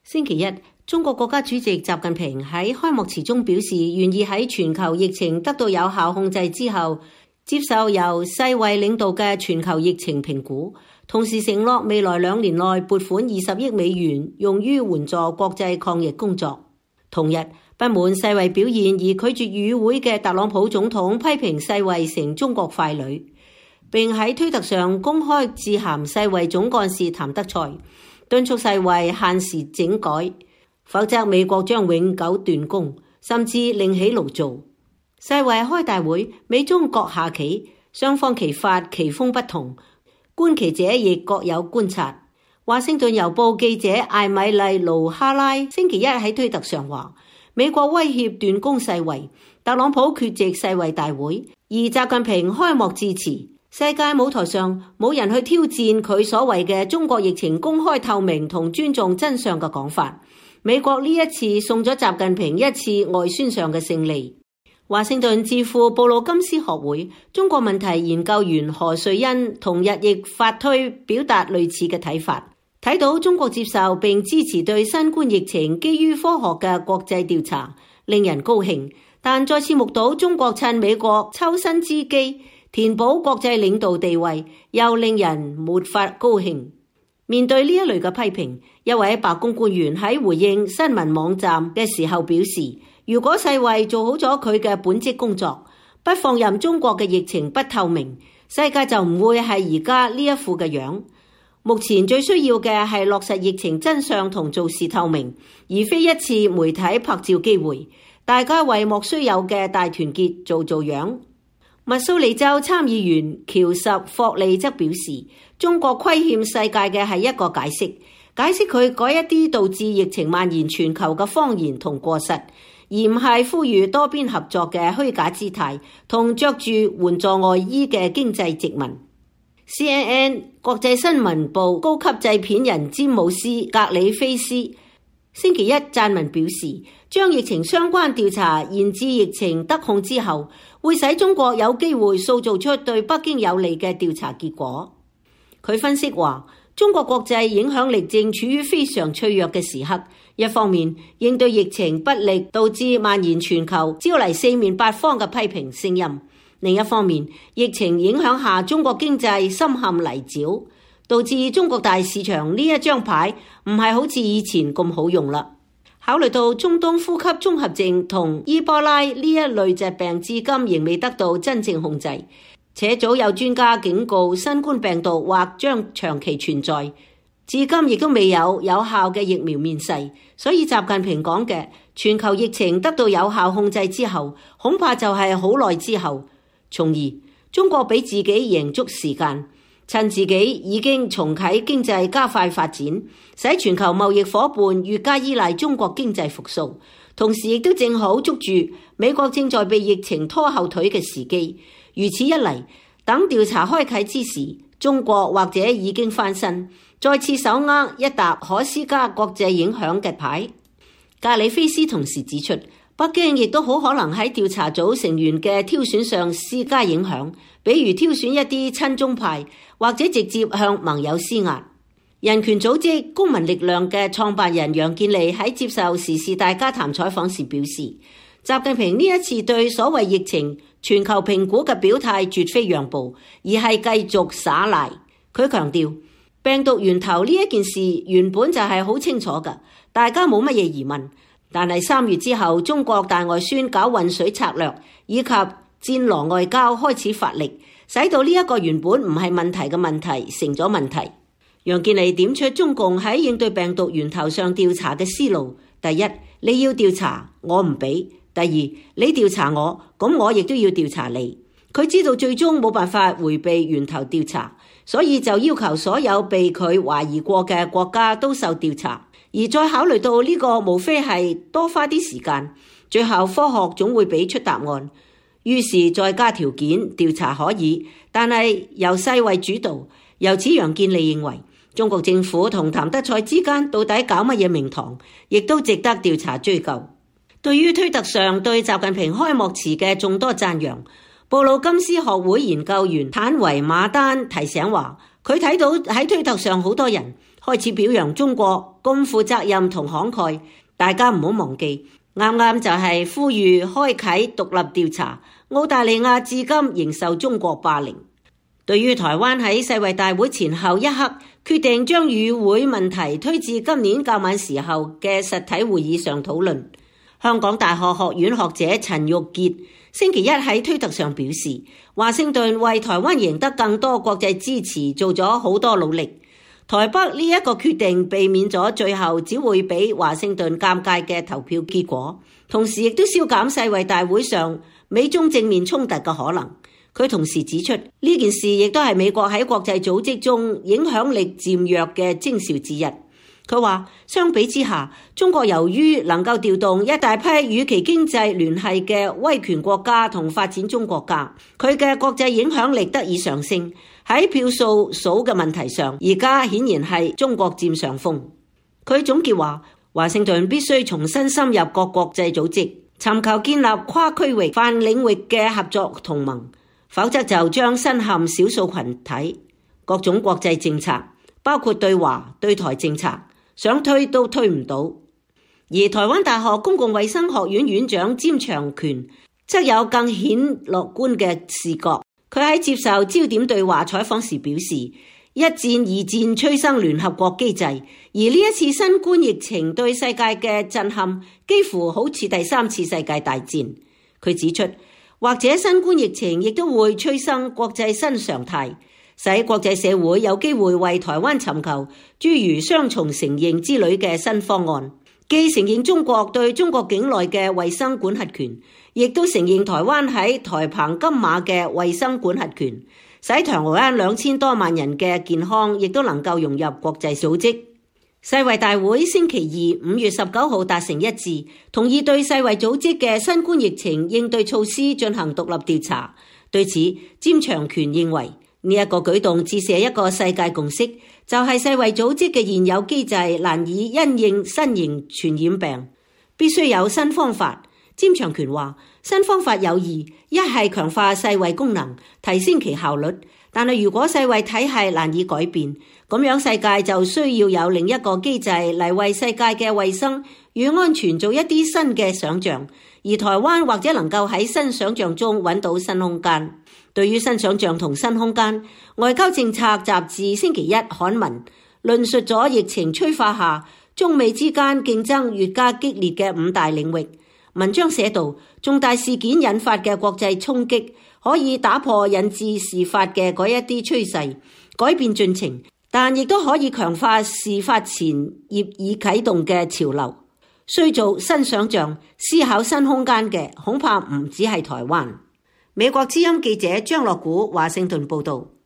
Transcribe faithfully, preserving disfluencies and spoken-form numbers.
星期一，中國國家主席習近平喺開幕詞中表示，願意喺全球疫情得到有效控制之後，接受由世衛領導嘅全球疫情評估，同時承諾未來兩年內撥款二十億美元用於援助國際抗疫工作。同日，不滿世衛表現而拒絕與會嘅特朗普總統批評世衛成中國傀儡，並喺推特上公開致函世衛總幹事譚德塞，敦促世衛限時整改，否則美國將永久斷供，甚至另起爐灶。世衛開大會，美中各下棋，雙方棋法棋風不同，觀棋者亦各有觀察。華盛頓郵報記者艾米麗盧哈拉星期一喺推特上話，美國威脅斷供世衛，特朗普缺席世衛大會，而習近平開幕致辭。世界舞台上冇人去挑戰佢所謂嘅中國疫情公開透明同尊重真相嘅講法。美國呢一次送咗習近平一次外宣上嘅勝利。華盛頓智庫布魯金斯學會中國問題研究員何瑞恩同日亦發推表達類似嘅睇法，睇到中國接受並支持對新冠疫情基於科學嘅國際調查，令人高興，但再次目睹中國趁美國抽身之機填補國際領導地位，又令人沒法高興。面對呢一類嘅批評，一位白宮官員喺回應新聞網站嘅時候表示，如果世衛做好咗佢嘅本職工作，不放任中國嘅疫情不透明，世界就唔會係而家呢一副嘅樣。目前最需要嘅係落實疫情真相同做事透明，而非一次媒體拍照機會，大家為莫須有嘅大團結做做樣。密蘇里州參議員喬什霍利則表示，中國虧欠世界嘅係一個解釋，解釋佢嗰一啲導致疫情蔓延全球嘅謊言同過失，而唔係呼籲多邊合作嘅虛假姿態同着住援助外衣嘅經濟殖民。C N N 國際新聞部高級製片人詹姆斯格里菲斯星期一撰文表示，將疫情相關調查延至疫情得控之後，會使中國有機會塑造出對北京有利嘅調查結果。佢分析話，中國國際影響力正處於非常脆弱嘅時刻，一方面應對疫情不力導致蔓延全球，招嚟四面八方嘅批評聲音；另一方面，疫情影響下中國經濟深陷泥沼，導致中國大市場呢一張牌唔係好似以前咁好用啦。考慮到中東呼吸綜合症同伊波拉呢一類疾病至今仍未得到真正控制，且早有專家警告新冠病毒或將長期存在，至今亦都未有有效嘅疫苗面世，所以習近平講嘅全球疫情得到有效控制之後，恐怕就係好耐之後。從而中國俾自己贏足時間，趁自己已經重啟經濟加快發展，使全球貿易夥伴越加依賴中國經濟復甦，同時亦都正好捉住美國正在被疫情拖後腿嘅時機。如此一嚟，等調查開啟之時，中國或者已經翻身，再次手握一沓可施加國際影響嘅牌。格里菲斯同時指出，北京亦都好可能喺調查組成員嘅挑選上施加影響，比如挑選一啲親中派，或者直接向盟友施壓。人權組織公民力量嘅創辦人楊建利喺接受時事大家談採訪時表示，習近平呢一次對所謂疫情全球評估嘅表態絕非讓步，而係繼續耍賴。佢強調，病毒源頭呢一件事原本就係好清楚㗎，大家冇乜嘢疑問。但係三月之後，中國大外宣搞混水策略以及戰狼外交開始發力，使到呢一個原本唔係問題嘅問題成咗問題。楊建利點出中共喺應對病毒源頭上調查嘅思路：第一，你要調查，我唔俾；第二，你調查我，咁我亦都要調查你。佢知道最終冇辦法迴避源頭調查，所以就要求所有被佢懷疑過嘅國家都受調查。而再考慮到呢個無非係多花啲時間，最後科學總會俾出答案，於是再加條件，調查可以，但係由世衛主導。由此楊建利認為，中國政府同譚德塞之間到底搞乜嘢名堂，亦都值得調查追究。對於推特上對習近平開幕詞嘅眾多讚揚，布魯金斯學會研究員坦維馬丹提醒話，佢睇到喺推特上好多人開始表揚中國咁負責任同慷慨。大家唔好忘記，啱啱就係呼籲開啟獨立調查。澳大利亞至今仍受中國霸凌。對於台灣喺世衛大會前後一刻決定將與會問題推至今年較晚時候嘅實體會議上討論，香港大學學院學者陳玉傑星期一喺推特上表示，華盛頓為台灣贏得更多國際支持做咗好多努力。台北呢一個決定避免咗最後只會俾華盛頓尷尬嘅投票結果，同時亦都消減世衛大會上美中正面衝突嘅可能。佢同時指出，呢件事亦都係美國喺國際組織中影響力漸弱嘅徵兆之一。佢話，相比之下，中國由於能夠調動一大批與其經濟聯繫嘅威權國家同發展中國家，佢嘅國際影響力得以上升。喺票數數嘅問題上，而家顯然係中國佔上風。佢總結話，華盛頓必須重新深入各國際組織，尋求建立跨區域、泛領域嘅合作同盟。否則就將身陷少數群體。各種國際政策，包括對華對台政策，想推都推唔到。而台灣大學公共衛生學院院長詹長權則有更顯樂觀嘅視覺。佢喺接受焦點對話採訪時表示，一戰二戰催生聯合國機制，而呢一次新冠疫情對世界嘅震撼幾乎好似第三次世界大戰。佢指出，或者新冠疫情亦都會催生國際新常態，使國際社會有機會為台灣尋求諸如雙重承認之類嘅新方案，既承認中國對中國境內嘅衛生管轄權，亦都承認台灣喺台澎金馬嘅衛生管轄權，使台灣兩千多萬人嘅健康亦都能夠融入國際組織。世衛大會星期二五月十九號達成一致，同意對世衛組織嘅新冠疫情應對措施進行獨立調查。對此，詹長權認為呢一個舉動折射一個世界共識，就係世衛組織嘅現有機制難以因應新型傳染病，必須有新方法。詹長權話，新方法有二，一係強化世衛功能，提升其效率。但係如果世衛體系難以改變，咁樣世界就需要有另一個機制嚟為世界嘅衛生與安全做一啲新嘅想象，而台灣或者能夠喺新想象中揾到新空間。對於新想象同新空間，外交政策雜誌星期一刊文論述咗疫情催化下中美之間競爭越加激烈嘅五大領域。文章寫道，重大事件引發嘅國際衝擊可以打破引致事發嘅嗰一啲趨勢，改變進程，但亦都可以強化事發前業已啟動嘅潮流。需做新想象、思考新空間嘅，恐怕唔只係台灣。美國之音記者張樂古華盛頓報道。